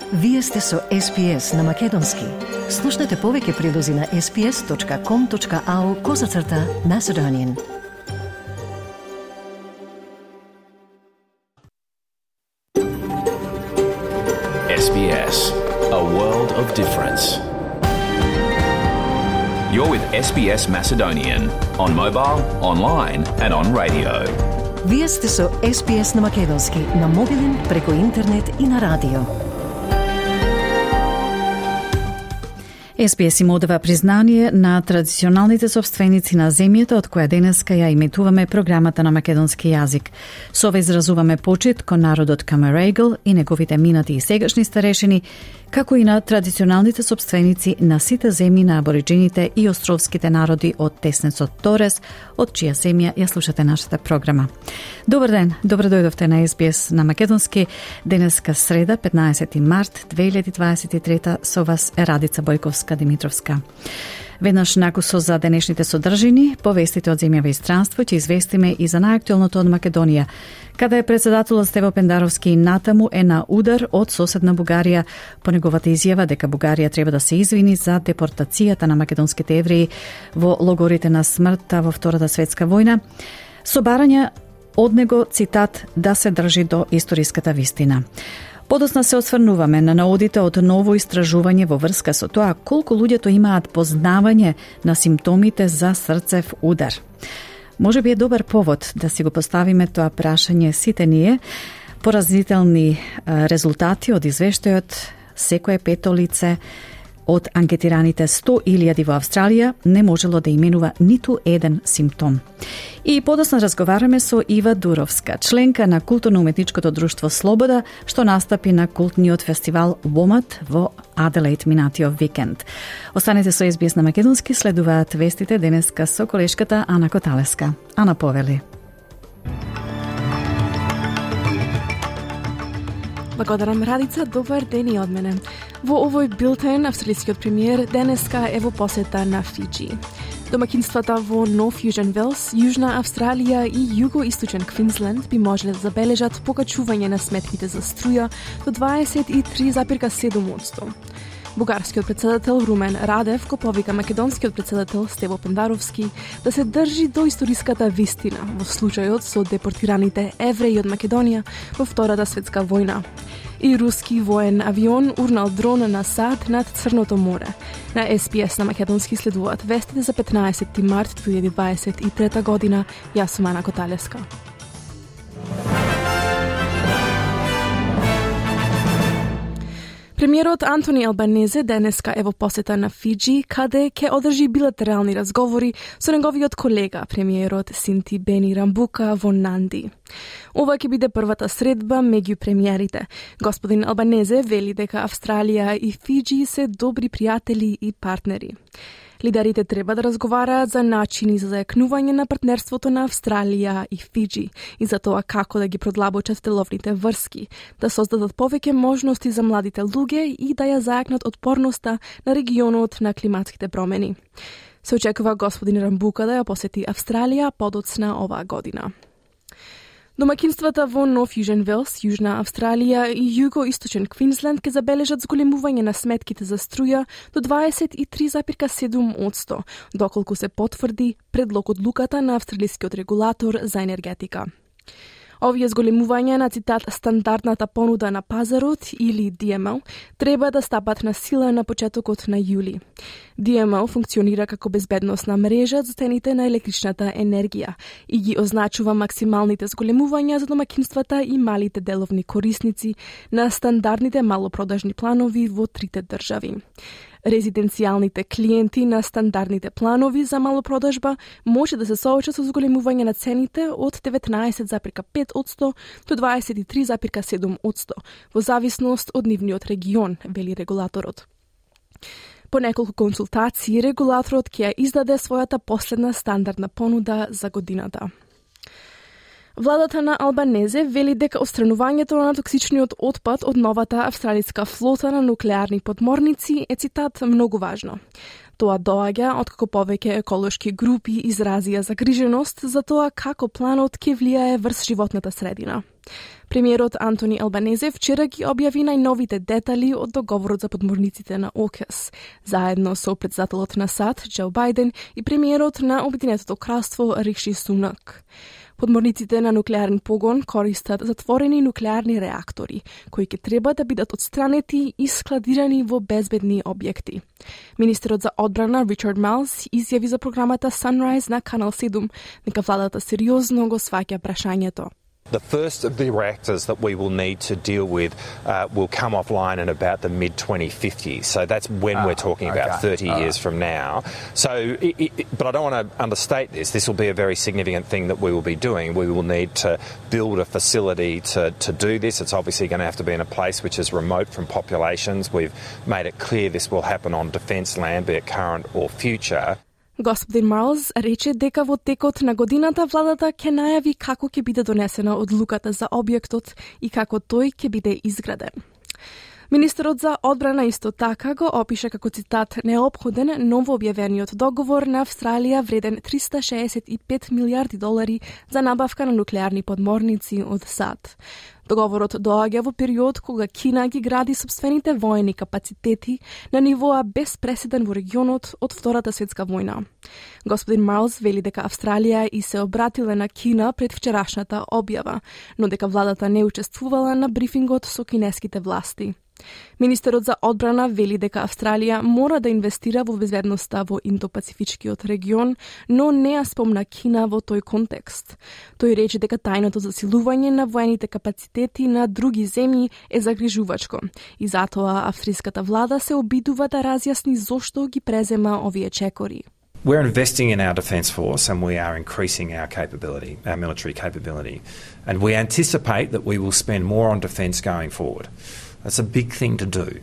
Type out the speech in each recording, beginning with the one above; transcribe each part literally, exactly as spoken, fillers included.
Вие сте со Ес Би Ес на Македонски. Слушнете повеќе прилози на ес би ес точка ком точка ау козацрта Macedonian. Ес Би Ес, a world of difference. You're with Ес Би Ес Macedonian on mobile, online and on radio. Вие сте со Ес Би Ес на Македонски на мобилен, преку интернет и на радио. Ес Би Ес им одава признание на традиционалните собственици на земјата од која денеска ја имитуваме програмата на македонски јазик. Со ова изразуваме почит кон народот Камерегл и неговите минати и сегашни старешини, како и на традиционалните собственици на сите земји на абориджините и островските народи од теснецот Торес, од чија земја ја слушате нашата програма. Добар ден, добро дојдовте на Ес Би Ес на Македонски. Денеска среда, петнаесети март две илјади дваесет и трета, со вас е Радица Бојковска Димитровска. Веднаш накусо за денешните содржини, повестите од земјава и странство, ќе известиме и за најактуелното од Македонија, каде председателот Стево Пендаровски натаму е на удар од соседна Бугарија по неговата изјава дека Бугарија треба да се извини за депортацијата на македонските евреи во логорите на смртта во Втората светска војна, со барање од него, цитат, да се држи до историската вистина. Подосна се осврнуваме на наодите од ново истражување во врска со тоа колку луѓето имаат познавање на симптомите за срцев удар. Може би е добар повод да си го поставиме тоа прашање сите ние. Поразителни резултати од извештајот секое пето лице од анкетираните сто илјади во Австралија не можело да именува ниту еден симптом. И подосна разговараме со Ива Дуровска, членка на културно-уметничкото друштво Слобода, што настапи на култниот фестивал Вомат во Аделаид минатиот викенд. Останете со Ес Би Ес на Македонски, следуваат вестите денеска со колешката Ана Коталеска. Ана, повели. Благодарам, Радица, добар ден и од мене. Во овој билтен, австралискиот премиер денеска е во посета на Фиџи. Домакинствата во Нов Јужен Велс, Јужна Австралија и југоисточен Квинсленд би можеле да забележат покачување на сметките за струја до дваесет и три зарез и седум одсто. Бугарскиот председател Румен Радев го повика македонскиот председател Стево Пендаровски да се држи до историската вистина во случајот со депортираните евреи од Македонија во Втората светска војна. И руски воен авион урнал дрон на САД над Црното море. На Ес Би Ес на Македонски следуваат вестите за петнаесети март две илјади дваесет и трета година. Јас сум Ана Коталеска. Премиерот Антони Албанезе денеска е во посета на Фиџи, каде ќе одржи билатерални разговори со неговиот колега, премиерот Синти Бени Рамбука во Нанди. Ова ќе биде првата средба меѓу премиерите. Господин Албанезе вели дека Австралија и Фиџи се добри пријатели и партнери. Лидерите треба да разговараат за начини за зајакнување на партнерството на Австралија и Фиџи и за тоа како да ги продлабочат деловните врски, да создадат повеќе можности за младите луѓе и да ја зајакнат отпорноста на регионот на климатските промени. Се очекува господин Рамбука да ја посети Австралија подоцна оваа година. Домакинствата во Нов Јужен Велс, Јужна Австралија и југоисточен Квинсленд ќе забележат зголемување на сметките за струја до дваесет и три зарез и седум одсто, доколку се потврди предлог одлуката на австралискиот регулатор за енергетика. Овие зголемувања на, цитат, стандардната понуда на пазарот или Ди Ем О треба да стапат на сила на почетокот на јули. Ди Ем О функционира како безбедносна мрежа за цените на електричната енергија и ги означува максималните зголемувања за домакинствата и малите деловни корисници на стандардните малопродажни планови во трите држави. Резиденцијалните клиенти на стандардните планови за малопродажба може да се соочат со зголемување на цените од деветнаесет зарез и пет одсто до дваесет и три зарез и седум одсто, во зависност од нивниот регион, вели регулаторот. По неколку консултации, регулаторот ќе ја издаде својата последна стандардна понуда за годината. Владата на Албанезе вели дека отстранувањето на токсичниот отпад од новата австралиска флота на нуклеарни подморници е, цитат, многу важно. Тоа доаѓа откако повеќе еколошки групи изразија загриженост за тоа како планот ќе влијае врз животната средина. Премиерот Антони Албанезе вчера ги објави најновите детали од договорот за подморниците на ОКЕС, заедно со председателот на САД Џо Бајден и премиерот на Обединетото кралство Риши Сунак. Подморниците на нуклеарен погон користат затворени нуклеарни реактори, кои ќе треба да бидат отстранети и складирани во безбедни објекти. Министерот за одбрана Ричард Малс изјави за програмата Sunrise на Канал седум дека владата сериозно го сваќа прашањето. The first of the reactors that we will need to deal with uh, will come offline in about the mid twenty fifties. So that's when oh, we're talking about okay. thirty All years right. from now. So, it, it, but I don't want to understate this. This will be a very significant thing that we will be doing. We will need to build a facility to, to do this. It's obviously going to have to be in a place which is remote from populations. We've made it clear this will happen on defence land, be it current or future. Господин Марлс рече дека во текот на годината владата ќе најави како ќе биде донесена одлуката за објектот и како тој ќе биде изграден. Министерот за одбрана исто така го опиша како цитат неопходен новообјавениот договор на Австралија вреден триста шеесет и пет милиарди долари за набавка на нуклеарни подморници од САД. Договорот доаѓа во период кога Кина ги гради собствените воени капацитети на нивоа без преседен во регионот од Втората светска војна. Господин Марлс вели дека Австралија и се обратила на Кина пред вчерашната објава, но дека владата не учествувала на брифингот со кинеските власти. Министерот за одбрана вели дека Австралија мора да инвестира во безбедноста во Индопацифичкиот регион, но не ја спомна Кина во тој контекст. Тој рече дека тајното засилување на воените капацитети на други земји е загрижувачко и затоа австриската влада се обидува да разјасни зошто ги презема овие чекори. We're investing in our defence force and we are increasing our capability, our military capability. And we anticipate that we will spend more on defence going forward. That's a big thing to do.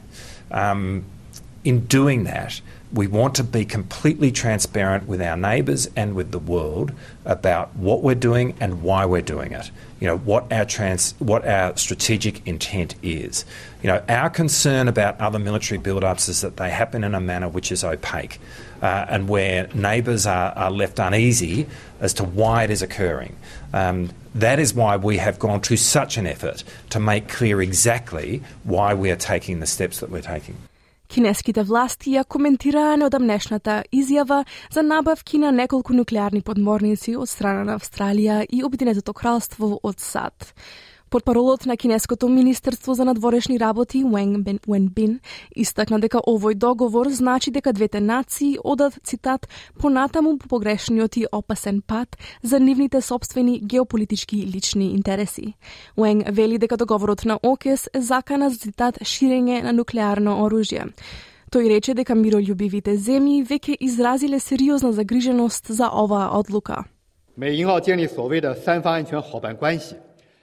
Um, in doing that, we want to be completely transparent with our neighbours and with the world about what we're doing and why we're doing it. You know, what our trans, what our strategic intent is. You know, our concern about other military build-ups is that they happen in a manner which is opaque uh, and where neighbours are, are left uneasy as to why it is occurring. Um, that is why we have gone to such an effort to make clear exactly why we are taking the steps that we're taking. Кинеските власти ја коментираа неодамнешната изјава за набавки на неколку нуклеарни подморници од страна на Австралија и Обединетото кралство од САД. Портпаролот на Кинеското министерство за надворешни работи Уенг Wenbin истакна дека овој договор значи дека двете нации одат, цитат, понатаму по погрешниот и опасен пат за нивните собствени геополитички лични интереси. Уенг вели дека договорот на ОКЕС е закана за, цитат, ширење на нуклеарно оружје. Тој рече дека мирољубивите земји веќе изразиле сериозна загриженост за оваа одлука. 美英澳建立所谓的三方安全伙伴关系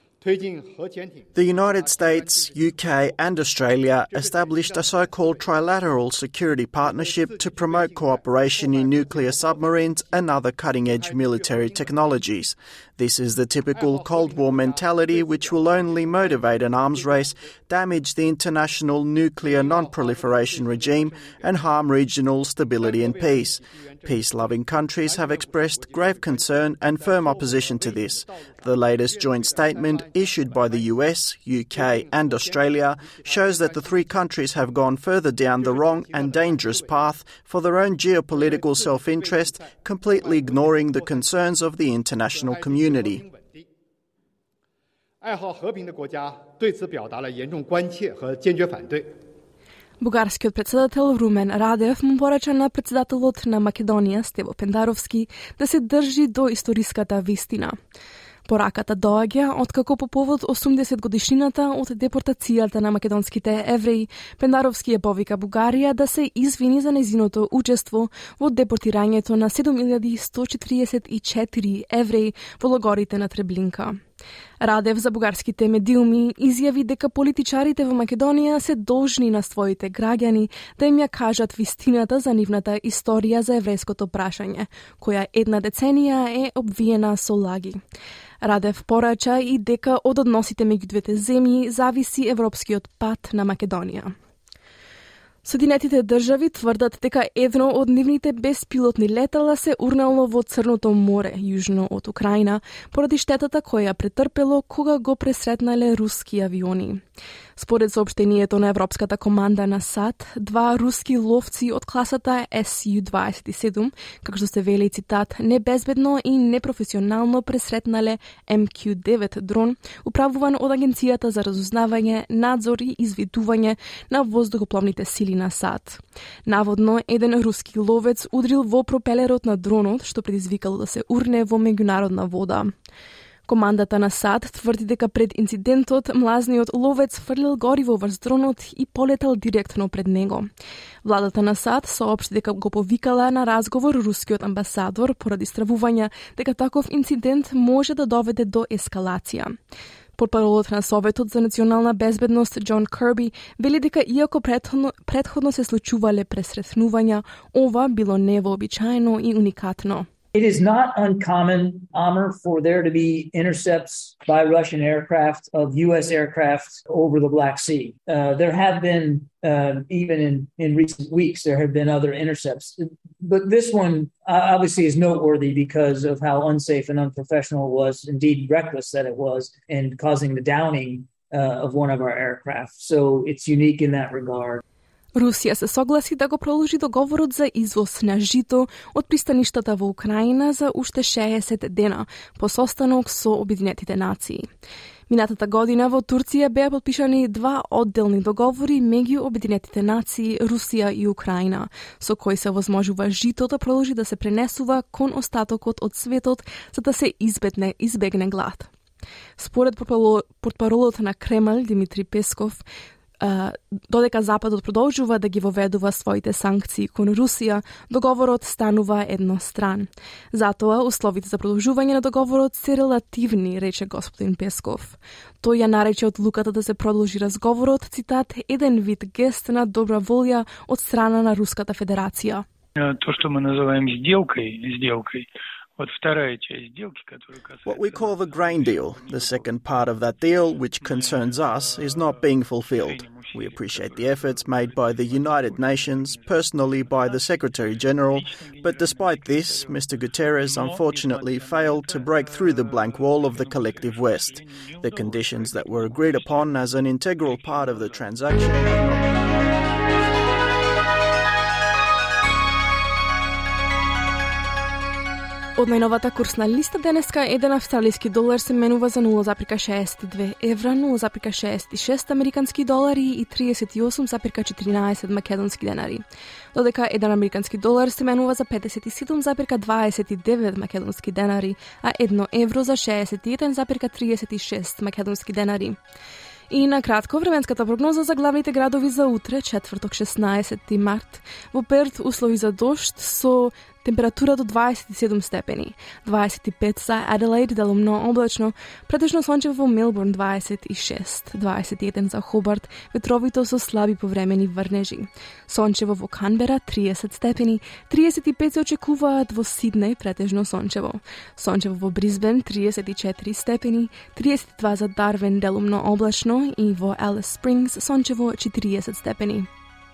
The United States, U K and Australia established a so-called trilateral security partnership to promote cooperation in nuclear submarines and other cutting-edge military technologies. This is the typical Cold War mentality which will only motivate an arms race, damage the international nuclear non-proliferation regime and harm regional stability and peace. Peace-loving countries have expressed grave concern and firm opposition to this. The latest joint statement issued by the U S, U K and Australia shows that the three countries have gone further down the wrong and dangerous path for their own geopolitical self-interest, completely ignoring the concerns of the international community. 爱好和平的国家对此表达了严重关切和坚决反对。 Бугарскиот председател Румен Радев му порача на председателот на Македонија Стево Пендаровски да се држи до историската вистина. Пораката доаѓа откако по повод осумдесет годишнината од депортацијата на македонските евреи, Пендаровски ја повика Бугарија да се извини за нејзиното учество во депортирањето на седум илјади сто четиридесет и четири евреи во логорите на Треблинка. Радев за бугарските медиуми изјави дека политичарите во Македонија се должни на своите граѓани да им ја кажат вистината за нивната историја за еврејското прашање, која една деценија е обвиена со лаги. Радев порача и дека од односите меѓу двете земји зависи европскиот пат на Македонија. Соединетите држави тврдат дека едно од нивните беспилотни летала се урнало во Црното море, јужно од Украина, поради штетата која ја претрпело кога го пресретнале руски авиони. Според соопштението на Европската команда на САД, два руски ловци од класата Ес Ю дваесет и седум, како што се вели цитат, небезбедно и непрофесионално пресретнале Ем Кју девет дрон, управуван од Агенцијата за разузнавање, надзор и извидување на воздухопловните сили на САД. Наводно, еден руски ловец удрил во пропелерот на дронот, што предизвикало да се урне во меѓународна вода. Командата на САД тврди дека пред инцидентот млазниот ловец фрлил гориво врз дронот и полетал директно пред него. Владата на САД соопшти дека го повикала на разговор рускиот амбасадор поради стравувања дека таков инцидент може да доведе до ескалација. Портпаролот на Советот за национална безбедност Џон Кирби вели дека иако претходно, претходно се случувале пресретнувања, ова било невообичаено и уникатно. It is not uncommon, Amr, for there to be intercepts by Russian aircraft of U S aircraft over the Black Sea. Uh, there have been, uh, even in, in recent weeks, there have been other intercepts. But this one uh, obviously is noteworthy because of how unsafe and unprofessional it was, indeed reckless that it was, in causing the downing uh, of one of our aircraft. So it's unique in that regard. Русија се согласи да го продолжи договорот за извоз на жито од пристаништата во Украина за уште шеесет дена, по состанок со Обединетите нации. Минатата година во Турција беа подпишани два одделни договори меѓу Обединетите нации, Русија и Украина, со кои се возможува жито да продолжи да се пренесува кон остатокот од светот за да се избегне, избегне глад. Според портпаролот на Кремљ Димитри Песков, додека Западот продолжува да ги воведува своите санкции кон Русија, договорот станува едностран. Затоа, условите за продолжување на договорот се релативни, рече господин Песков. Тој ја нарече одлуката да се продолжи разговорот, цитат, еден вид гест на добра волја од страна на Руската Федерација. То, што мы называем сделкой, сделкой, what we call the grain deal, the second part of that deal, which concerns us, is not being fulfilled. We appreciate the efforts made by the United Nations, personally by the Secretary-General, but despite this, Mister Guterres unfortunately failed to break through the blank wall of the collective West. The conditions that were agreed upon as an integral part of the transaction have not... Од најновата курсна листа денеска еден австралиски долар се менува за нула запирка шеесет и две евра, нула запирка шеесет и шест американски долари и тридесет и осум запирка четиринаесет македонски денари. Додека еден американски долар се менува за педесет и седум запирка дваесет и девет македонски денари, а едно евро за шеесет и еден запирка тридесет и шест македонски денари. И на кратко временската прогноза за главните градови за утре, четврток шеснаесети март. Во Перт услови за дожд со температура до дваесет и седум степени, дваесет и пет за Аделаид, делумно облачно, претежно сончево во Мелбурн дваесет и шест, дваесет и еден за Хобарт, ветровито со слаби повремени врнежи. Сончево во Канбера триесет степени, тридесет и пет се очекуваат во Сиднеј, претежно сончево. Сончево во Брисбен тридесет и четири степени, тридесет и два за Дарвин, делумно облачно и во Алис Спрингс сончево четириесет степени.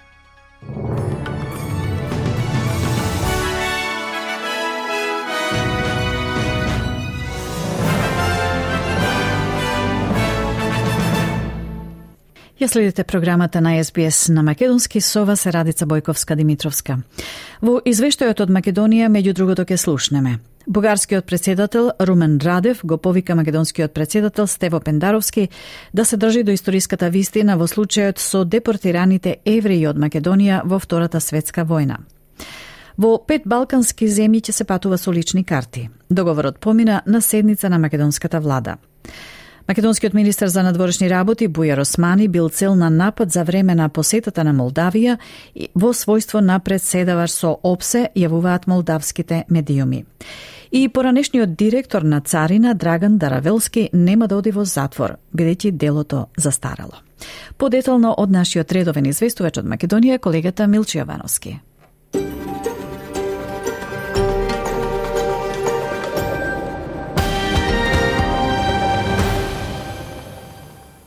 Ја следите програмата на Ес Би Ес на македонски, со вас е Радица Бојковска-Димитровска. Во извештајот од Македонија, меѓу другото, ќе слушнеме. Бугарскиот председател Румен Радев го повика македонскиот председател Стево Пендаровски да се држи до историската вистина во случајот со депортираните евреи од Македонија во Втората светска војна. Во пет балкански земји ќе се патува со лични карти. Договорот помина на седница на македонската влада. Македонскиот министер за надворешни работи Бујар Османи бил цел на напад за време на посетата на Молдавија и во својство на председавач со ОПСЕ, јавуваат молдавските медиуми. И поранешниот директор на Царина Драган Даравелски нема да оди во затвор, бидејќи делото застарало. Подетално од нашиот редовен известувач од Македонија, колегата Милчи Јовановски.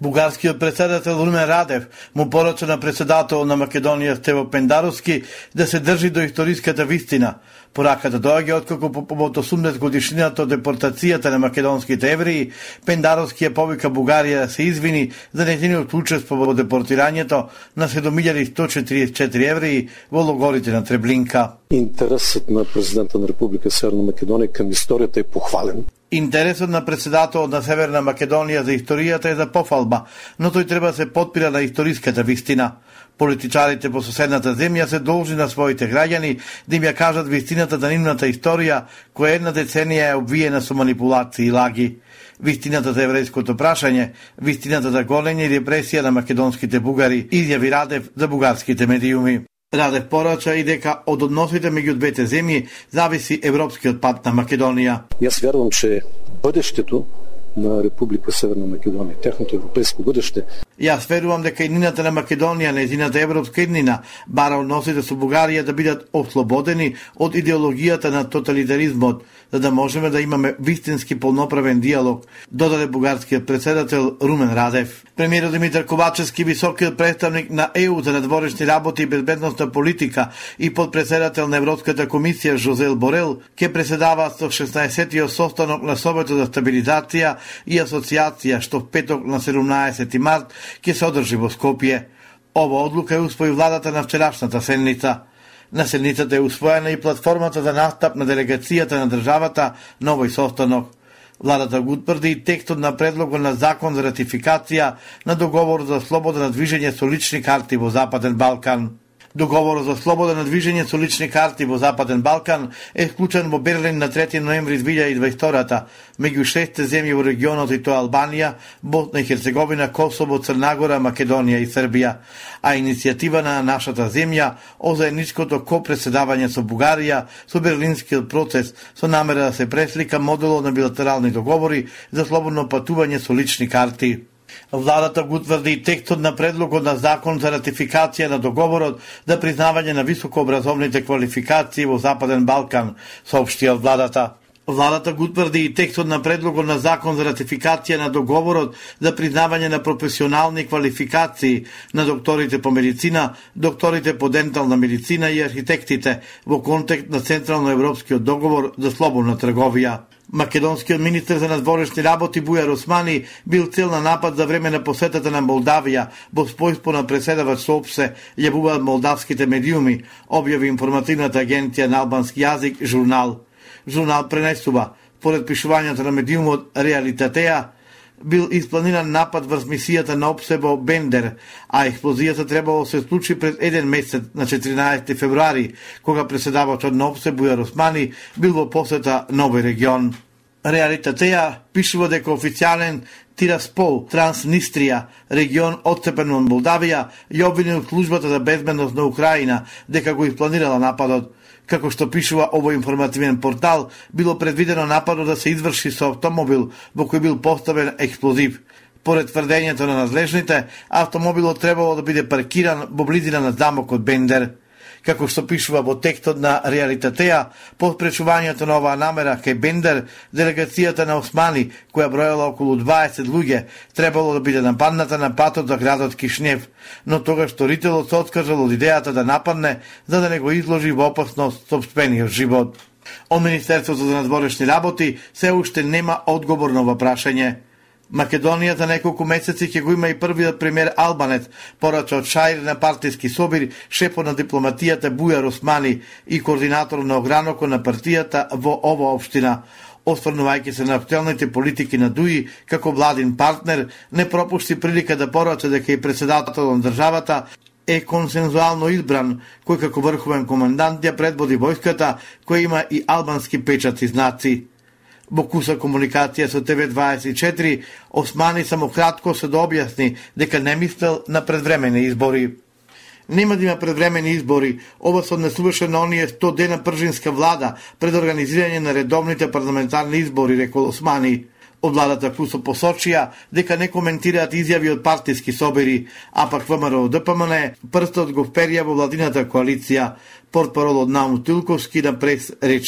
Бугарскиот председател Румен Радев му порача на председател на Македонија Стево Пендаровски да се држи до историската вистина. Пораката доаѓа откако по повод осумдесет годишнината од депортацијата на македонските евреи, Пендаровски ја повика Бугарија да се извини за нејзиниот учество во депортирањето на седум илјади сто четиридесет и четири евреи во логорите на Треблинка. Интересот на президента на Република Северна Македонија кам историјата е похвален. Интересот на председателот на Северна Македонија за историјата е за пофалба, но тој треба да се потпира на историската вистина. Политичарите по соседната земја се должни на своите граѓани да им ја кажат вистината за нивната историја, која една деценија е обвиена со манипулации и лаги. Вистината за еврејското прашање, вистината за гонење и репресија на македонските бугари, изјави Радев за бугарските медиуми. Радев порача и дека од односите меѓу двете земји зависи европскиот пат на Македонија. Јас верувам, че бъдештето на Република Северна Македонија, техното европейско бъдеще. Јас верувам дека иднината на Македонија, нејзината европска иднина, бара односите со Бугарија да бидат ослободени од идеологијата на тоталитаризмот, за да можеме да имаме вистински полноправен диалог, додаде бугарскиот председател Румен Радев. Премиерот Димитар Ковачевски, високиот представник на Е У за надворешни работи и безбедносна политика и подпредседател на Европската комисија Жозел Борел, ќе преседава со шеснаесеттиот состанок на Советот за стабилизација и асоциација, што в петок на седумнаесети март ќе се одржи во Скопје. Ова одлука е усвои владата на вчерашната седница. На седницата е усвоена и платформата за настап на делегацијата на државата на овој состанок. Владата го утврди и текстот на предлогот на закон за ратификација на договор за слободно движење со лични карти во Западен Балкан. Договорот за слободно движење со лични карти во Западен Балкан е вклучен во Берлин на трети ноември две илјади и дваесет меѓу шесте земји во регионот, и тоа Албанија, Босна и Херцеговина, Косово, Црна Гора, Македонија и Србија, а иницијатива на нашата земја о заедничкото копреседавање со Бугарија со Берлинскиот процес со намера да се преслика моделот на билатерални договори за слободно патување со лични карти. Владата го утврди и текстот на предлогот на закон за ратификација на договорот за признавање на високообразовните квалификации во Западен Балкан, соопшти од владата. Владата го утврди и текстот на предлогот на закон за ратификација на договорот за признавање на професионални квалификации на докторите по медицина, докторите по дентална медицина и архитектите во контекст на Централно-европскиот договор за слободна трговија. Македонскиот министер за надворешни работи Бујар Османи бил цел на напад за време на посетата на Молдавија, во својство на преседавач со ОПСЕ, јавуваат молдавските медиуми, објави информативната агенција на албански јазик Журнал. Журнал пренесува, поред пишувањето на медиумот Реалитетеа, бил испланиран напад врз мисијата на ОПСЕ во Бендер, а експлозијата требало се случи пред еден месец на четиринаесети февруари, кога преседавачот на ОПСЕ Бујар Османи бил во посета на овој регион. Реалитетеа пишува дека официјален Тираспол, Транснистрија, регион отцепен од Молдавија, ја обвинил службата за безбедност на Украина дека го испланирала нападот. Како што пишува овој информативен портал, било предвидено нападот да се изврши со автомобил во кој бил поставен експлозив. Поред тврдењето на надлежните, автомобилот требало да биде паркиран во близина на замокот Бендер. Како што пишува во текстот на Реалитетеа, по спречувањето на оваа намера кај Бендер, делегацијата на Османи, која броела околу дваесет луѓе, требало да биде нападната на патот за градот Кишнев, но тогаш сторителот се откажал од идејата да нападне, за да не го изложи во опасност сопствениот живот. Од Министерството за надворешни работи се уште нема одговор на ова прашање. Македонија за неколку месеци ќе го има и првиот премиер албанец, порача од шаир на партиски собир, шефот на дипломатијата Бујар Османи и координатор на огранокот на партијата во ова општина. Осврнувајќи се на актуелните политики на Дуи, како владин партнер, не пропушти прилика да порача дека и председател на државата е консензуално избран, кој како врховен командант ја предводи војската, која има и албански печат и знаци. Во куса комуникација со Те Ве дваесет и четири, Османи само кратко се да објасни дека не мислел на предвремени избори. Нема да има предвремени избори, ова се однесуваше на оние сто дена пржинска влада пред организирање на редовните парламентарни избори, рекол Османи. Од владата Кусо посочија дека не коментираат изјави од партиски собери, а пак ВМРО Д П М Н прстот го вперија во владината коалиција. Портпарол од Наум Тилковски на прес рече: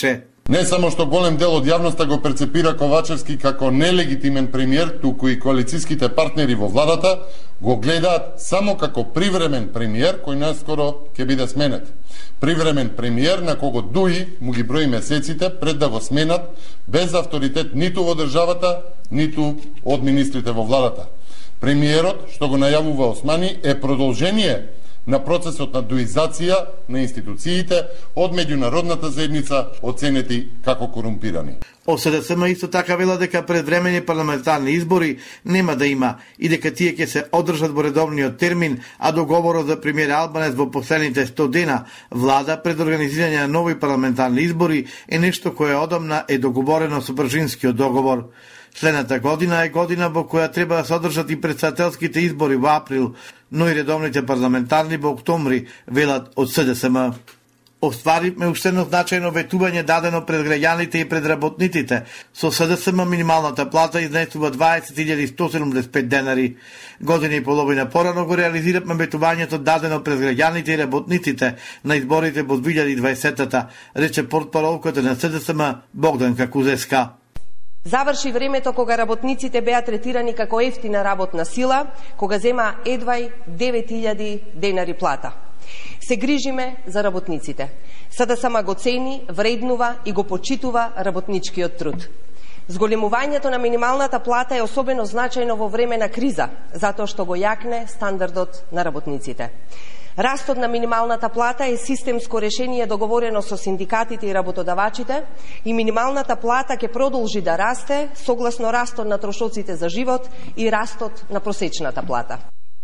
Не само што голем дел од јавноста го перцепира Ковачевски како нелегитимен премиер, туку и коалицијските партнери во владата го гледаат само како привремен премиер кој наскоро ќе биде сменет. Привремен премиер на кого Дуи му ги брои месеците пред да го сменат без авторитет ниту во државата, ниту од министрите во владата. Премиерот, што го најавува Османи, е продолжение на процесот на дуизација на институциите од меѓународната заедница оценети како корумпирани. О СДСМ исто така вела дека предвремени парламентарни избори нема да има и дека тие ќе се одржат во редовниот термин, а договорот за премиер Албанец во последните сто дена влада пред организирање на нови парламентарни избори е нешто кое одамна е договорено со бржинскиот договор. Следната година е година во која треба да се одржат и претседателските избори во април, но и редовните парламентарни во октомври, велат од СДСМ. Остваривме уште едно значајно ветување дадено пред граѓаните и пред работниците. Со СДСМ минималната плата изнесува дваесет илјади сто седумдесет и пет денари. Година и половина порано го реализираме ветувањето дадено пред граѓаните и работниците на изборите во две илјади и дваесета, рече портпаролката на СДСМ Богданка Кузеска. Заврши времето кога работниците беа третирани како ефтина работна сила, кога зема едвај девет илјади денари плата. Се грижиме за работниците. СДСМ го цени, вреднува и го почитува работничкиот труд. Зголемувањето на минималната плата е особено значајно во време на криза, затоа што го јакне стандардот на работниците. Растот на минималната плата е системско решение договорено со синдикатите и работодавачите и минималната плата ќе продолжи да расте согласно растот на трошоците за живот и растот на просечната плата.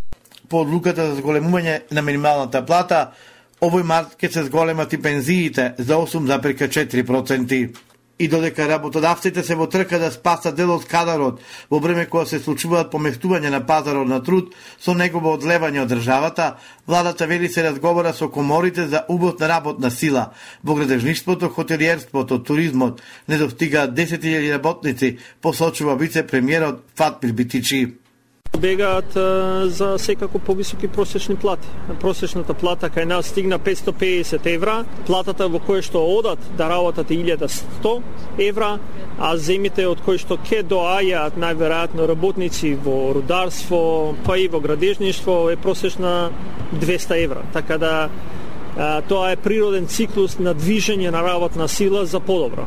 По одлуката за зголемување на минималната плата, овој март ќе се зголемат и пензиите за осум запирка четири проценти. И додека работодавците се во трка да спасат дел од кадарот во време кога се случуваат поместување на пазарот на труд со негово одлевање од државата, владата вели се разговара со коморите за увоз на работна сила. Во градежништвото, хотелиерството, туризмот не достигаат десет илјади работници, посочува вице-премиерот Фатмир Битичи. Бегаат за секако повисоки просечни плати. Просечната плата кај нас стигна петстотини и педесет евра, платата во која што одат да работат е илјада и сто евра, а земите од кои што ќе доаѓаат најверојатно работници во рударство, па и во градежништво е просечна двеста евра. Така да тоа е природен циклус на движење на работна сила за подобро.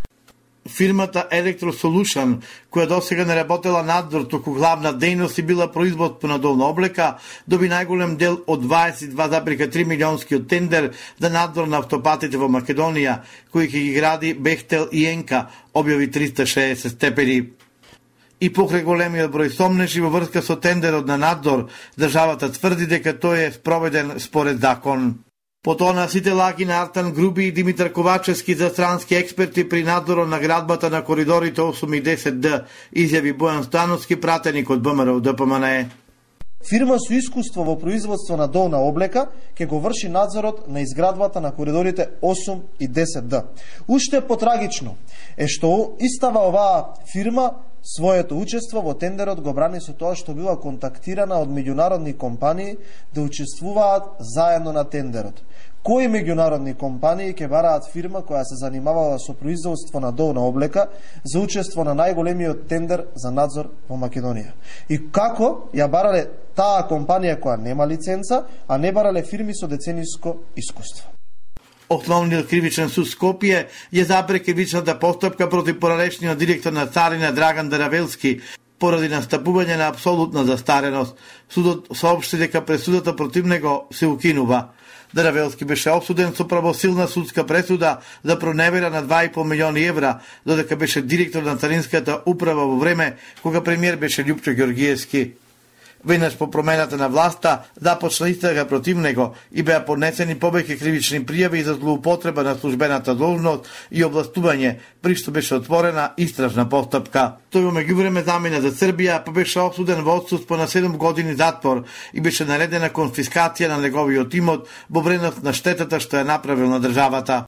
Фирмата Electrosolution, која досега не работела надзор, туку главна дејност и била производство на долна облека, доби најголем дел од дваесет и два запирка три милионскиот тендер за надзор на автопатите во Македонија, кои ќе ги гради Бехтел и Енка, објави триста и шеесет степени. И покрај големиот број сомнежи во врска со тендерот на надзор, државата тврди дека тој е спроведен според закон. Потоа на сите лаги на Артан Груби и Димитар Ковачевски за странски експерти при надзорот на градбата на коридорите осум и десет Д, изјави Бојан Становски, пратеник од ВМРО Д П М Н Е. Фирма со искуство во производство на долна облека ќе го врши надзорот на изградбата на коридорите осум и десет Д. Уште потрагично е што истава оваа фирма своето учество во тендерот го брани со тоа што била контактирана од меѓународни компании да учествуваат заедно на тендерот. Кои меѓународни компании ќе бараат фирма која се занимавала со производство на долна облека за учество на најголемиот тендер за надзор во Македонија? И како ја барале таа компанија која нема лиценца, а не барале фирми со децениско искуство? Основниот кривичен суд Скопје ја запре кривичната постапка против поранешниот директор на Царина Драган Даравелски поради настапување на апсолутна застареност. Судот соопшти дека пресудата против него се укинува. Даравелски беше осуден со правосилна судска пресуда за проневера на два и пол милиони евра, додека беше директор на Царинската управа во време кога премиер беше Љупчо Ѓоргиевски. Веднаш по промената на власта започна истрага против него и беа поднесени повеќе кривични пријави за злоупотреба на службената должност и областување, при што беше отворена истражна постапка. Тој во меѓувреме замина за Србија, па беше осуден во отсуство на седум години затвор и беше наредена конфискација на неговиот имот во вредност на штетата што ја направил на државата.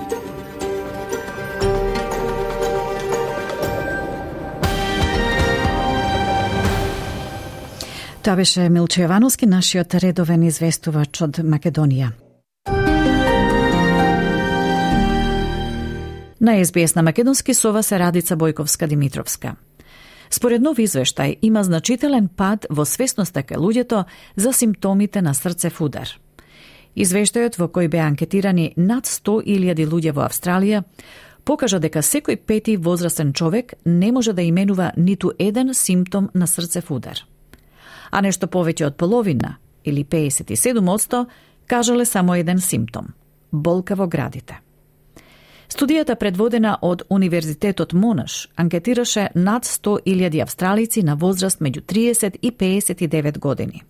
Тоа беше Милче Јовановски, нашиот редовен известувач од Македонија. На Ес Би Ес на македонски со вас е Радица Бојковска-Димитровска. Според нов извештај, има значителен пад во свесноста кај луѓето за симптомите на срцев удар. Извештајот, во кој беа анкетирани над сто илјади луѓе во Австралија, покажа дека секој пети возрастен човек не може да именува ниту еден симптом на срцев удар. А нешто повеќе од половина, или педесет и седум одсто, кажале само еден симптом – болка во градите. Студијата, предводена од Универзитетот Монаш, анкетираше над сто илјади австралици на возраст меѓу триесет и педесет и девет години.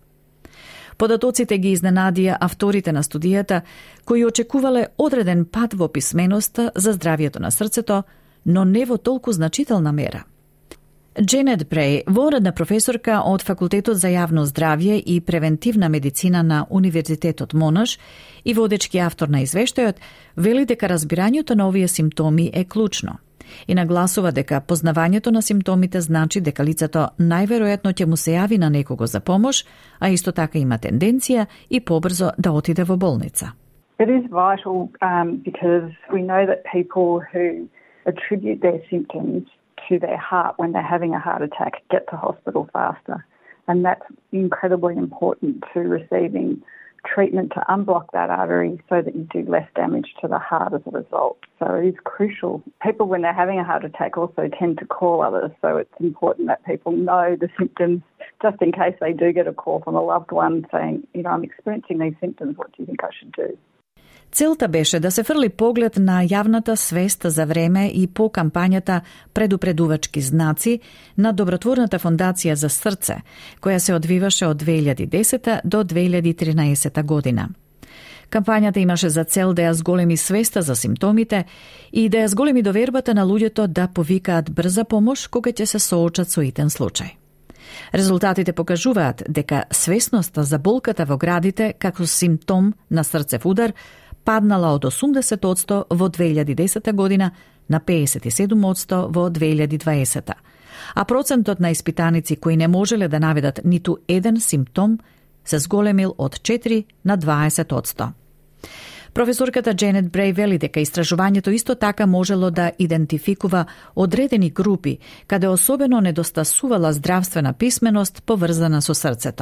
Податоците ги изненадија авторите на студијата, кои очекувале одреден пад во писменоста за здравието на срцето, но не во толку значителна мера. Дженет Бреј, воредна професорка од Факултетот за јавно здравје и превентивна медицина на Универзитетот Монаш и водечки автор на извештајот, вели дека разбирањето на овие симптоми е клучно и нагласува дека познавањето на симптомите значи дека лицето најверојатно ќе му се јави на некого за помош, а исто така има тенденција и побрзо да отиде во болница. It is vital um, because we know that people who attribute their symptoms to their heart when they're having a heart attack get to hospital faster. And that's incredibly important to receiving treatment to unblock that artery so that you do less damage to the heart as a result. So it is crucial. People, when they're having a heart attack, also tend to call others. So it's important that people know the symptoms just in case they do get a call from a loved one saying, you know, I'm experiencing these symptoms. What do you think I should do? Целта беше да се фрли поглед на јавната свест за време и по кампањата предупредувачки знаци на Добротворната фондација за срце, која се одвиваше од две илјади и десета до две илјади и тринаесета година. Кампањата имаше за цел да ја зголеми свеста за симптомите и да ја зголеми довербата на луѓето да повикаат брза помош кога ќе се соочат со итен случај. Резултатите покажуваат дека свесноста за болката во градите како симптом на срцев удар паднала од осумдесет одсто во две илјади и десета година на педесет и седум одсто во две илјади и дваесета, а процентот на испитаници кои не можеле да наведат ниту еден симптом се зголемил од четири на дваесет одсто. Професорката Дженет Бреј вели дека истражувањето исто така можело да идентификува одредени групи каде особено недостасувала здравствена писменост поврзана со срцето.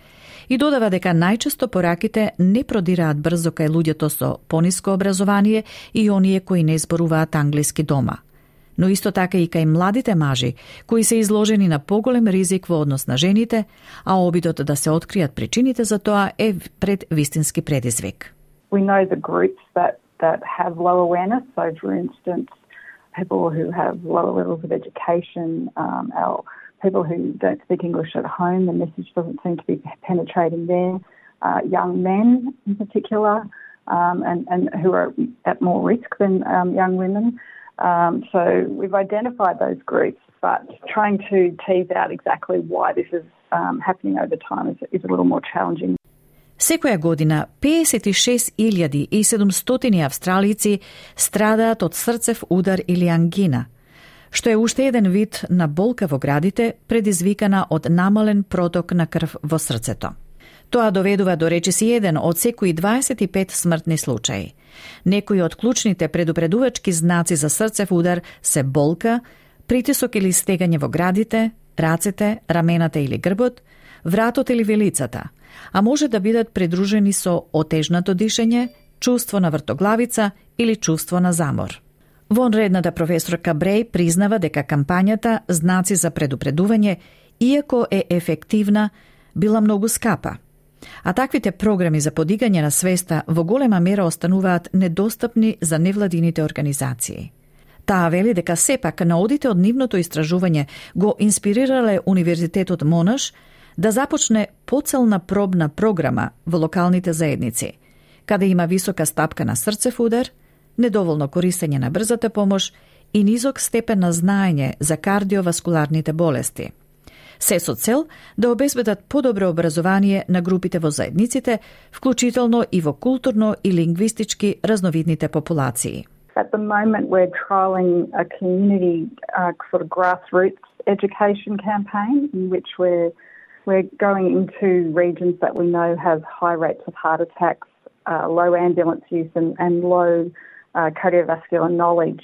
И додава дека најчесто пораките не продираат брзо кај луѓето со пониско образование и оние кои не зборуваат англиски дома. Но исто така и кај младите мажи, кои се изложени на поголем ризик во однос на жените, а обидот да се откријат причините за тоа е пред вистински предизвик. We know the groups that, that have low awareness. So, for instance, people who have lower levels of education, um, our people who don't speak English at home, the message doesn't seem to be penetrating there. Uh, young men in particular, um, and, and who are at more risk than um, young women. Um, so we've identified those groups, but trying to tease out exactly why this is um, happening over time is, is a little more challenging. Секоја година педесет и шест илјади и седумстотини австралици страдаат од срцев удар или ангина, што е уште еден вид на болка во градите предизвикана од намален проток на крв во срцето. Тоа доведува до речиси еден од секои дваесет и пет смртни случаи. Некои од клучните предупредувачки знаци за срцев удар се болка, притисок или стегање во градите, рацете, рамената или грбот, вратот или вилицата, а може да бидат придружени со отежнато дишење, чувство на вртоглавица или чувство на замор. Вонредната професорка Бреј признава дека кампањата Знаци за предупредување, иако е ефективна, била многу скапа. А таквите програми за подигање на свеста во голема мера остануваат недостапни за невладините организации. Таа вели дека сепак наодите од нивното истражување го инспирирале Универзитетот Монаш да започне поцелна пробна програма во локалните заедници, каде има висока стапка на срцев удар, недоволно користење на брзата помош и низок степен на знаење за кардиоваскуларните болести. Се со цел да обезбедат подобро образование на групите во заедниците, вклучително и во културно и лингвистички разновидните популации. At the moment we're trialling a community uh, sort of grassroots education campaign in which we're We're going into regions that we know have high rates of heart attacks, uh, low ambulance use and, and low uh, cardiovascular knowledge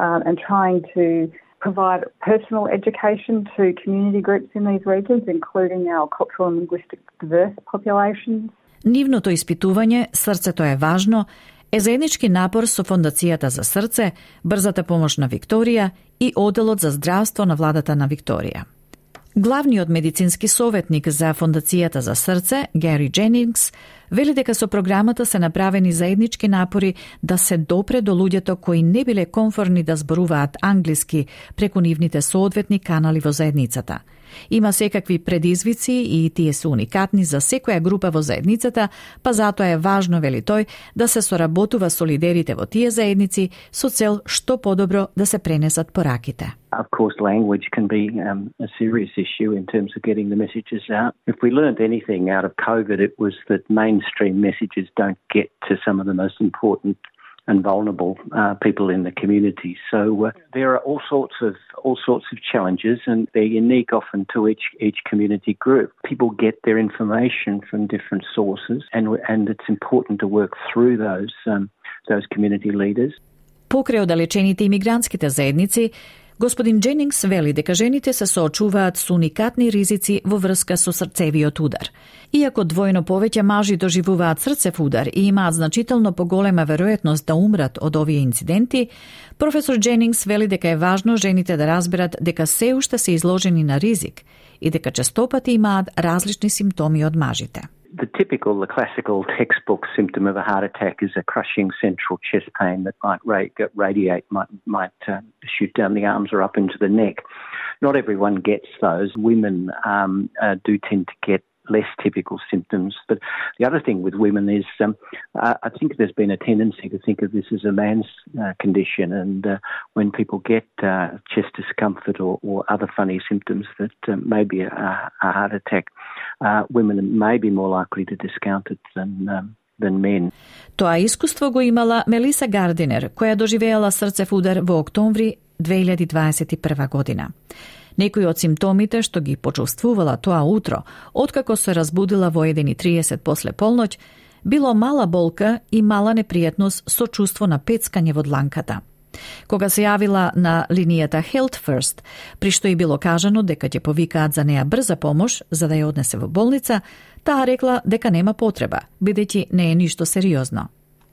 um, and trying to provide personal education to community groups in these regions, including our cultural and linguistic diverse populations. Нивното испитување "Срцето е важно" е заеднички напор со Фондацијата за срце, Брзата помош на Викторија и Оделот за здравство на владата на Викторија. Главниот медицински советник за Фондацијата за срце, Гери Дженингс, вели дека со програмата се направени заеднички напори да се допре до луѓето кои не биле комфорни да зборуваат англиски преку нивните соодветни канали во заедницата. Има секакви предизвици и тие се уникатни за секоја група во заедницата, па затоа е важно, вели тој, да се соработува со лидерите во тие заедници со цел што подобро да се пренесат пораките. Of course, language can be um, a serious issue in terms of getting the messages out. If we learned anything out of COVID, it was that mainstream messages don't get to some of the most important and vulnerable uh, people in the community. So uh, there are all sorts of all sorts of challenges, and they're unique often to each each community group. People get their information from different sources, and and it's important to work through those um, those community leaders. Покрај оддалечените имигрантските заедници, господин Дженингс вели дека жените се соочуваат со уникатни ризици во врска со срцевиот удар. Иако двојно повеќе мажи доживуваат срцев удар и имаат значително поголема веројатност да умрат од овие инциденти, професор Дженингс вели дека е важно жените да разберат дека се уште се изложени на ризик и дека честопати имаат различни симптоми од мажите. The typical, the classical textbook symptom of a heart attack is a crushing central chest pain that might ra- radiate, might, might uh, shoot down the arms or up into the neck. Not everyone gets those. Women um, uh, do tend to get less typical symptoms. But the other thing with women is um, uh, I think there's been a tendency to think of this as a man's uh, condition, and uh, when people get uh, chest discomfort or, or other funny symptoms that uh, may be a, a heart attack, uh, women may be more likely to discount it than um, than men. Тоа искуство го имала Мелиса Гардинер, која доживеала срцев удар во октомври две илјади дваесет и прва година. Некои од симптомите што ги почувствувала тоа утро, откако се разбудила во еден и триесет после полноќ, било мала болка и мала непријатност со чувство на пецкање во дланката. Кога се јавила на линијата Health First, при што и било кажано дека ќе повикаат за неа брза помош за да ја однесе во болница, таа рекла дека нема потреба, бидејќи не е ништо сериозно.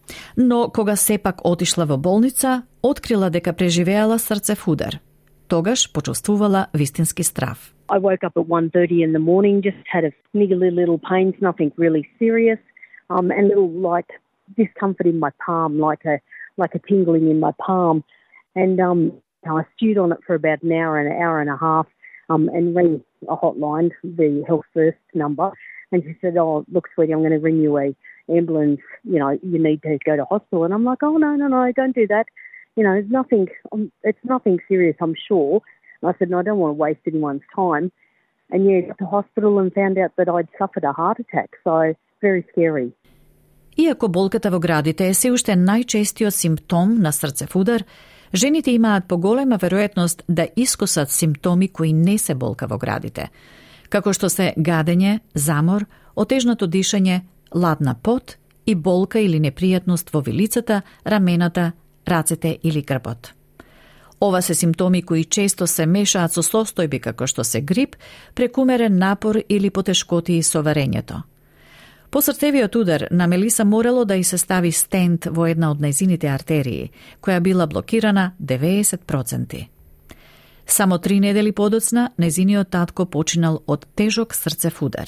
Но кога сепак отишла во болница, открила дека преживеала срцев удар. Тогаш почувствувала вистински страв. I woke up at one thirty in the morning, just had a niggly little pains, nothing really serious, um, and little like discomfort in my palm, like a like a tingling in my palm. And um, I stewed on it for about an hour, an hour and a half, um, and rang a hotline, the Health First number, and she said, "Oh, look, sweetie, I'm going to ring you a ambulance. You know, you need to go to hospital." And I'm like, "Oh no, no, no, don't do that. You know, it's nothing. Um, it's nothing serious, I'm sure." And I said, "No, I don't want to waste anyone's time." And yeah, got to hospital and found out that I'd suffered a heart attack. So very scary. Иако болката во градите е се уште најчестиот симптом на срцев удар, жените имаат поголема веројатност да искусат симптоми кои не се болка во градите, како што се гадење, замор, отежното дишање, ладна пот и болка или непријатност во вилицата, рамената, рацете или грбот. Ова се симптоми кои често се мешаат со состојби како што се грип, прекумерен напор или потешкоти со варењето. По срцевиот удар на Мелиса морало да и се стави стент во една од нејзините артерии, која била блокирана деветдесет проценти. Само три недели подоцна, нејзиниот татко починал од тежок срцев удар.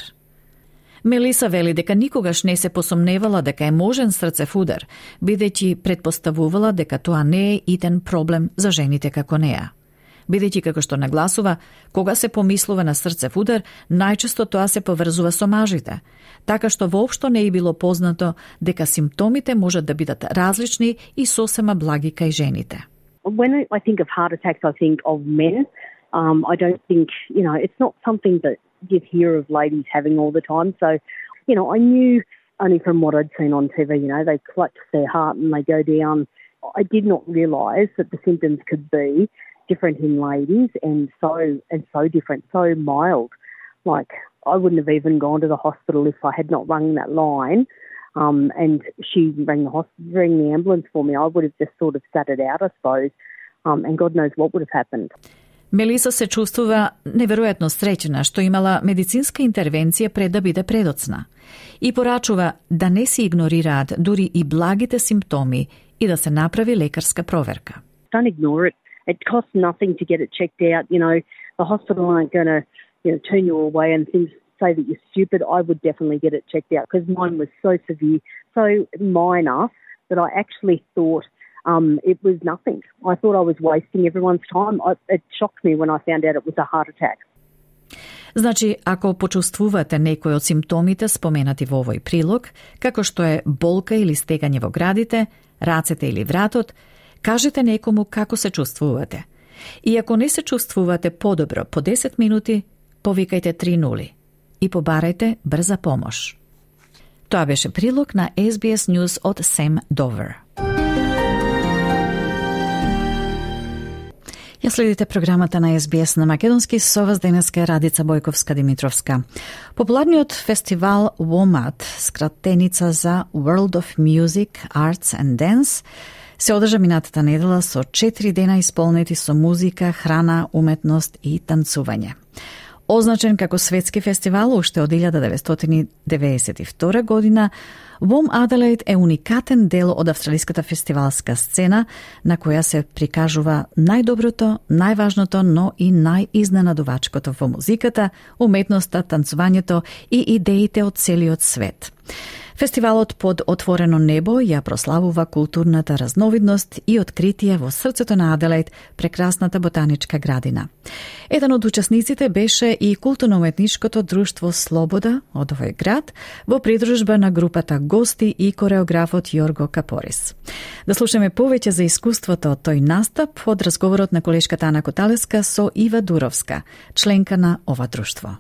Мелиса вели дека никогаш не се посомневала дека е можен срцев удар, бидејќи предпоставувала дека тоа не е иден проблем за жените како неа. Бидејќи, како што нагласува, кога се помислува на срцев удар, најчесто тоа се поврзува со мажите, така што воопшто не е било познато дека симптомите можат да бидат различни и сосема благи кај жените. When I think of heart attacks, I think of men. Um, I don't think, you know, it's not something that you hear of ladies having all the time. So, you know, I knew only from what I'd seen on T V, you know, they clutch their heart and they go down. I did not realise that the symptoms could be different in ladies and so and so different, so mild. Like, I wouldn't have even gone to the hospital if I had not rung that line. Um, and she rang the hospital, rang the ambulance for me. I would have just sort of sat it out, I suppose. um, and God knows what would have happened. Мелиса се чувствува неверојатно среќна што имала медицинска интервенција пред да биде предоцна и порачува да не се игнорираат дури и благите симптоми и да се направи лекарска проверка. Don't ignore it. It costs nothing to get it checked out. You know, the hospital aren't going to, you know, turn you away and things say that you're stupid. I would definitely get it checked out because mine was so severe, so minor that I actually thought um, it was nothing. I thought I was wasting everyone's time. I, it shocked me when I found out it was a heart attack. Значи, ако почувствувате некој од симптомите споменати во овој прилог, како што е болка или стегање во градите, рацете или вратот, кажете некому како се чувствувате. И ако не се чувствувате подобро по десет минути, повикајте три нули и побарајте брза помош. Тоа беше прилог на Ес Би Ес News од Сем Довер. Ја следите програмата на Ес Би Ес на македонски, со вас денеска е Радица Бојковска-Димитровска. Популарниот фестивал WOMAD, скратеница за World of Music, Arts and Dance, се одржа минатата недела со четири дена исполнети со музика, храна, уметност и танцување. Означен како светски фестивал уште од илјада деветстотини деветдесет и втора година, WOM Adelaide е уникатен дел од австралиската фестивалска сцена на која се прикажува најдоброто, најважното, но и најизненадувачкото во музиката, уметноста, танцувањето и идеите од целиот свет. Фестивалот под отворено небо ја прославува културната разновидност и откритие во срцето на Аделаид, прекрасната ботаничка градина. Еден од учесниците беше и културно-уметничкото друштво Слобода од овој град, во придружба на групата гости и кореографот Јорго Капорис. Да слушаме повеќе за искуството од тој настап од разговорот на колешката Ана Коталеска со Ива Дуровска, членка на ова друштво.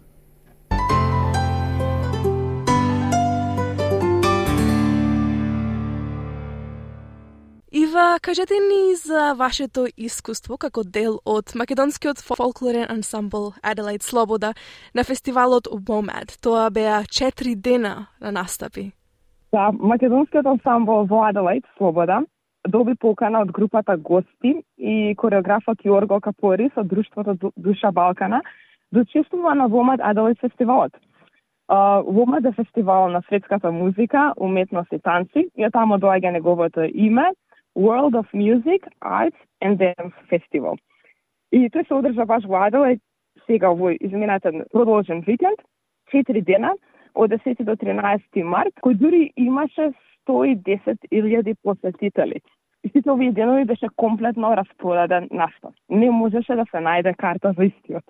Ива, кажете ни за вашето искуство како дел од македонскиот фолклорен ансамбл Adelaide Слобода на фестивалот WOMAD. Тоа беа четири дена на настапи. Да, македонскиот ансамбл во Adelaide Слобода доби покана од групата гости и кореографот Јорго Капорис од друштвото Душа Балкана да учествува на WOMAD Adelaide фестивалот. Uh, WOMAD е фестивал на светската музика, уметност и танци, и таму доаѓа неговото име World of Music, Arts and Dance Festival. И тој се одржа баш во Аделаид сега во изминатен продолжен викенд, четири дена, од десети до тринаесети март, кој дури имаше сто и десет илјади посетители. И сите овие денови беше комплетно распореден настап. Не можеше да се најде карта за истиот.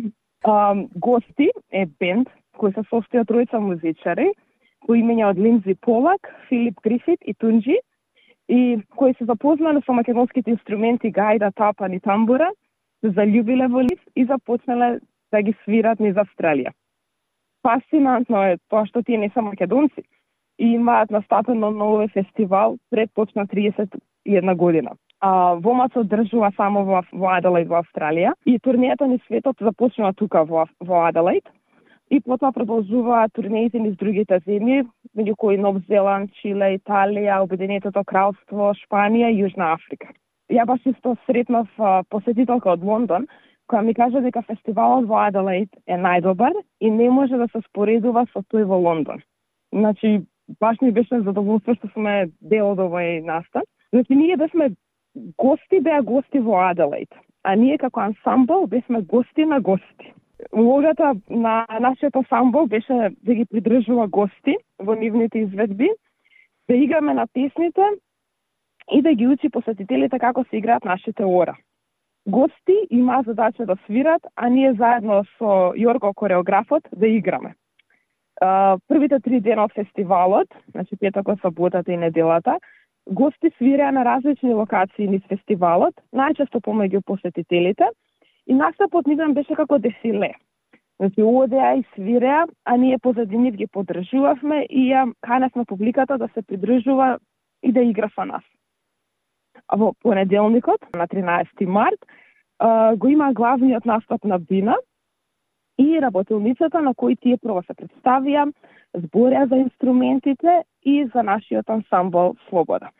Um, гости е бенд кој се состои од тројца музичари, кои имења од Линдзи Полак, Филип Грифит и Тунџи, и кои се запознале со македонските инструменти гајда, тапан и тамбура, се заљубиле во нив и започнале да ги свират низ Австралија. Фасцинантно е тоа што тие не се македонци и имаат настапено на овој фестивал пред точно триесет и една година. А WOMAD се одржува само во, во Аделаид во Австралија и турнијата низ светот започнува тука во, во Аделаид и потоа продолжуваат турнеите низ другите земји, меѓу кои Нов Зеланд, Чиле, Италија, Обединетото кралство, Шпанија и Јужна Африка. Ја баш исто сретнав посетителка од Лондон, која ми кажа дека фестивалот во Аделаид е најдобар и не може да се споредува со тој во Лондон. Значи, баш ми беше задоволство што сме дел од овој настан. Значи, ние бесме гости, беа гости во Аделаид, а ние како ансамбл бесме гости на гости. Улогата на нашиот ансамбл беше да ги придржува гости во нивните изведби, да играме на песните и да ги учи посетителите како се играат нашите ора. Гости имаа задача да свират, а ние заедно со Јорго кореографот да играме. Првите три дена од фестивалот, значи петокот, саботата и неделата, гости свиреа на различни локации низ фестивалот, најчесто помеѓу посетителите, и настапот нивен беше како дефиле. Значи, одеа и свиреа, а ние позади нив ги поддржувавме и ја каневме публиката да се придржува и да игра со нас. А во понеделникот, на тринаесети март, го има главниот настап на Бина и работилницата на кои тие прво се представија, збореа за инструментите и за нашиот ансамбл Слобода.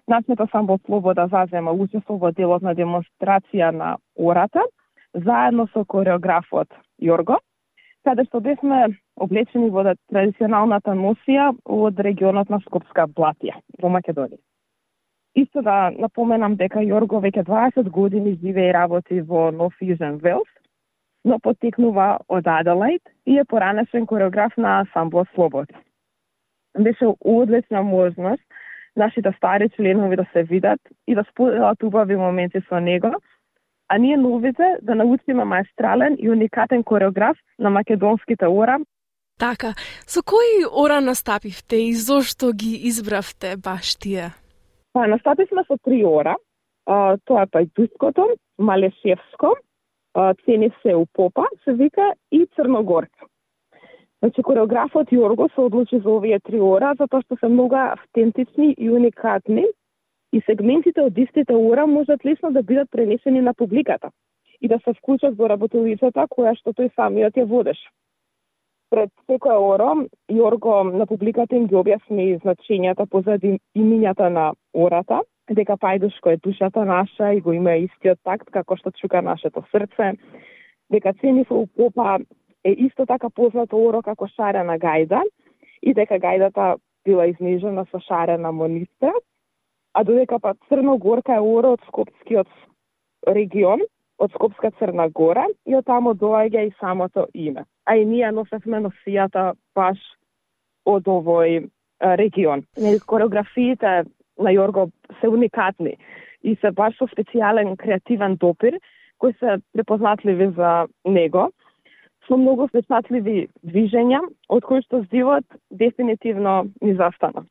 Нашето ансамбл Слобода зазема учество во делот на демонстрација на ората, заедно со кореографот Јорго, каде што бевме облечени во традиционалната носија од регионот на Скопска Блатија во Македонија. Исто да напоменам дека Јорго веќе дваесет години живее и работи во Нов Южен Велс, но потекнува од Аделаид и е поранешен кореограф на ансамбл Слобода. Беше одлична можност нашите стари членови да се видат и да споделат убави моменти со него, а ние новите да научиме маестрален и уникатен кореограф на македонските ора. Така, со кои ора настапивте и зошто ги избравте баш тие? Па, настапивме со три ора. А, тоа е Пајдуското, Малешевско, а, Цени се у Попа, се вика, и Црногорка. Значи, кореографот Јорго се одлучи за овие три ора, затоа што се многу автентични и уникатни, и сегментите од истите ора можат лесно да бидат пренесени на публиката и да се вклучат во работилицата која што тој самиот ја водеше. Пред секоја ора, Јорго на публиката им ги објасни значењата позади имињата на ората, дека Пајдушко е душата наша и го има истиот такт како што чука нашето срце, дека Цениф у Попа е исто така познато оро како шарена гајда и дека гајдата била изнежена со шарена мониста, а додека па Црногорка е оро од Скопскиот регион, од Скопска Црна Гора, и од тамо доаѓа и самото име. А и ние носевме носијата баш од овој регион. Кореографиите на Јорго се уникатни и се баш со специјален креативен допир, кои се препознатливи за него, со многу впечатливи движења, од кои што здивот дефинитивно ни застана.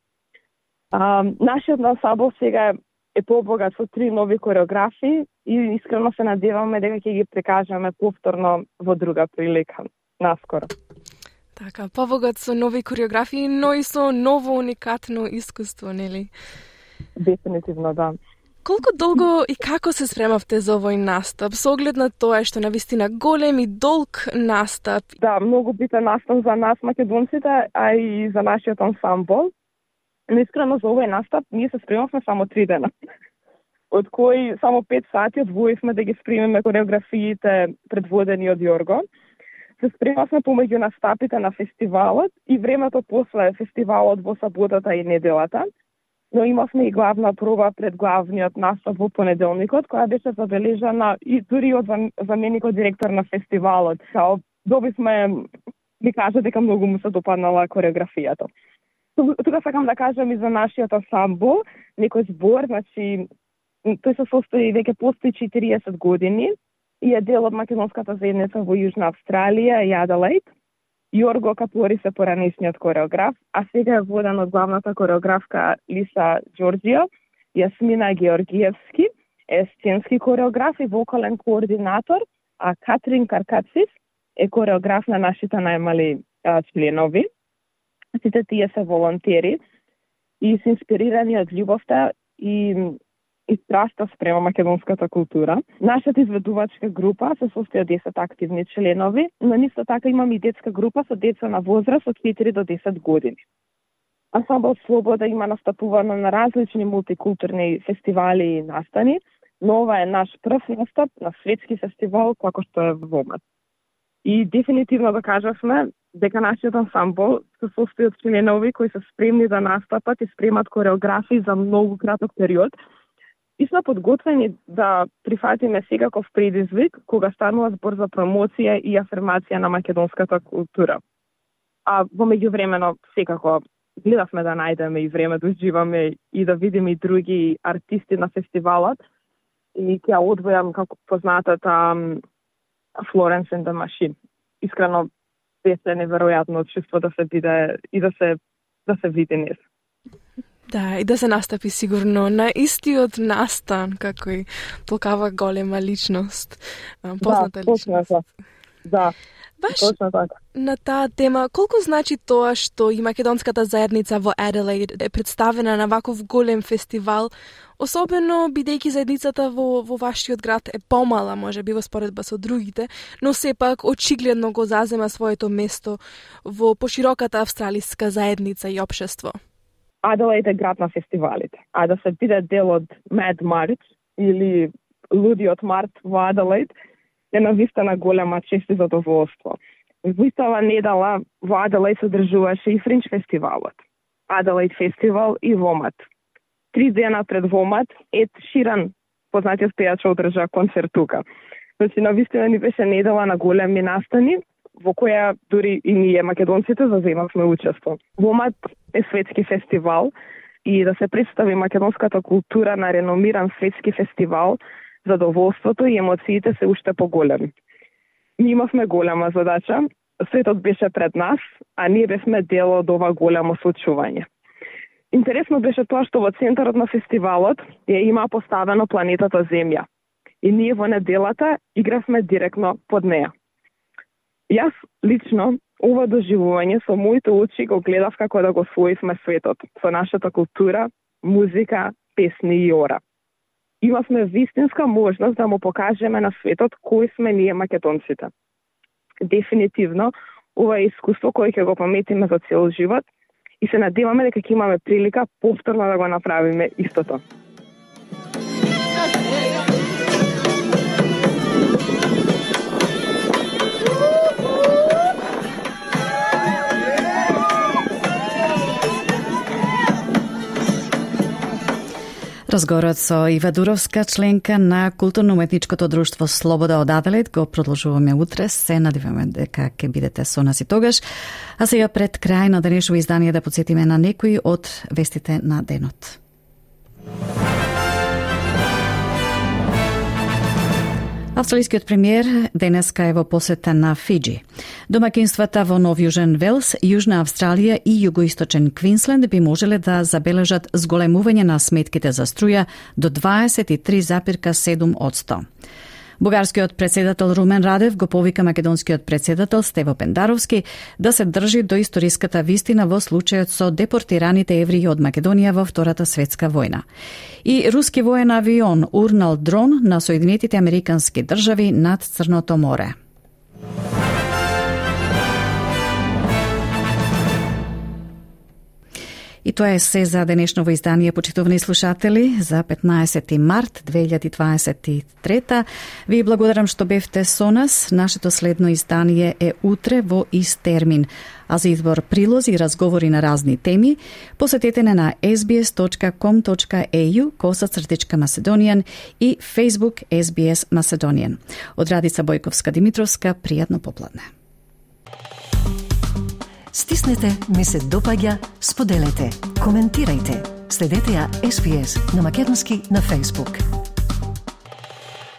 А, нашиот ансамбл сега е побогат со три нови кореографии и искрено се надеваме дека ќе ги прикажеме повторно во друга прилика, наскоро. Така, побогат со нови кореографии, но и со ново уникатно искуство, нели? Дефинитивно, да. Колку долго и како се спремавте за овој настап, со оглед на тоа што навистина голем и долг настап? Да, многу битен настап за нас македонците, а и за нашиот ансамбл. Искрено за овој настап ние се спремавме само три дена, од кои само пет сати одвоивме да ги спремиме кореографиите предводени од Јорго. Се спремавме помеѓу настапите на фестивалот и времето после фестивалот во саботата и неделата, но имавме и главна проба пред главниот настап во понеделникот, која беше забележана и дури од заменикот директор на фестивалот. Као добивме, ми кажа дека многу му се допаднала кореографијата. Тука сакам да кажам и за нашиот ансамбл, некој збор, значи тој се состои веќе постои четириесет години и е дел од македонската заедница во Јужна Австралија и Аделаид. Јорго Капори се поранешниот кореограф, а сега е воден од главната кореографка Лиса Ѓорѓио, Јасмина Георгиевски е сценски кореограф и вокален координатор, а Катрин Каркацис е кореограф на нашите најмали а, членови. Сите тие се волонтери и се инспирирани од љубовта и, и страста спрема македонската култура. Нашата изведувачка група се состои од десет активни членови, но исто така имаме и детска група со деца на возраст од четири до десет години. Ансамбл Слобода има настапувано на различни мултикултурни фестивали и настани, но ова е наш прв настап на светски фестивал како што е ВОМАТ. И дефинитивно да кажавме дека нашиот ансамбл се состои од членови кои се спремни да настапат и спремат кореографии за многу краток период и сме подготвени да прифатиме секаков предизвик кога станува збор за промоција и афирмација на македонската култура. А во меѓувремено секако гледавме да најдеме и време да уживаме и да видиме и други артисти на фестивалот и ќе одвојам како познатата Florence and the Machine. Искрено беше неверојатно чувство да се биде и да се да се види нес. Да, и да се настапи сигурно на истиот настан, како и толкава голема личност, позната да, личност. Да, да. Баш точно така. На таа тема, колку значи тоа што и македонската заедница во Аделаид е представена на ваков голем фестивал, особено бидејќи заедницата во, во вашиот град е помала, може би во споредба со другите, но сепак очигледно го зазема своето место во пошироката австралиска заедница и општество? Аделаид е град на фестивалите, а да се биде дел од Mad March или Лудиот март во Аделаид е навистина голема чест и задоволство. Во истава недела во Аделаид се одржуваше и Фринч фестивалот, Аделаид фестивал и Вомат. Три дена пред Вомат Ед Ширан, познатиот пејач, одржа концерт тука. Значи, навистина ни беше недела на големи настани, во која дури и ние, македонците, заземавме учество. Вомат е светски фестивал и да се представи македонската култура на реномиран светски фестивал, задоволството и емоциите се уште поголеми. Ние имавме голема задача, светот беше пред нас, а ние бевме дел од ова голямо случување. Интересно беше тоа што во центарот на фестивалот ја има поставено планетата Земја и ние во неделата игравме директно под неа. Јас лично ова доживување со моите очи го гледав како да го освоивме светот со нашата култура, музика, песни и ора. Имавме вистинска можност да му покажеме на светот кои сме ние македонците. Дефинитивно, ова е искуство кое ќе го паметиме за цел живот и се надеваме дека ќе имаме прилика повторно да го направиме истото. Разговорот со Ива Дуровска, членка на културно-уметничкото друштво Слобода од Аделаид, го продолжуваме утре. Се надеваме дека ќе бидете со нас и тогаш. А сега пред крај на денешно издание да подсетиме на некои од вестите на денот. Австралискиот премиер денеска е во посета на Фиджи. Домакинствата во Нов Јужен Велс, Јужна Австралија и Југоисточен Квинсленд би можеле да забележат зголемување на сметките за струја до дваесет и три зарез седум одсто. Бугарскиот председател Румен Радев го повика македонскиот председател Стево Пендаровски да се држи до историската вистина во случајот со депортираните евреи од Македонија во Втората светска војна. И руски воен авион урнал дрон на Соединетите Американски држави над Црното море. И тоа е се за денешново издание, почитувани слушатели, за петнаесети март две илјади дваесет и трета. Ви благодарам што бевте со нас. Нашето следно издание е утре во ист термин. А за избор прилози и разговори на разни теми, посетете не на ес би ес точка ком точка ей ю косацртичка Macedonian и Facebook ес би ес Macedonian. Од Радица Бојковска Димитровска, пријатно попладне. Стиснете, ми се допаѓа, споделете, коментирајте. Следете ја ес би ес на македонски на Facebook.